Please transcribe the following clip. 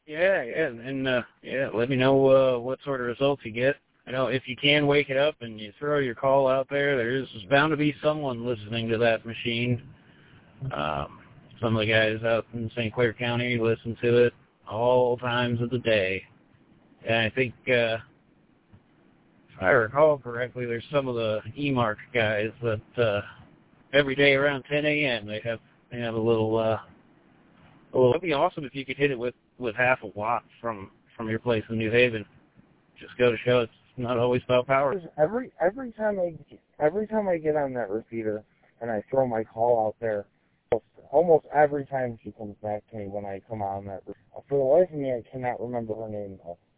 Yeah, let me know what sort of results you get. I know if you can wake it up and you throw your call out there, there's bound to be someone listening to that machine. Some of the guys out in St. Clair County listen to it all times of the day. And I think, if I recall correctly, there's some of the E-Mark guys that every day around 10 a.m. they have a little. It'd be awesome if you could hit it with half a watt from your place in New Haven. Just go to show it's not always about power. Every time I get on that repeater and I throw my call out there, almost every time she comes back to me when I come on that. For the life of me, I cannot remember her name though.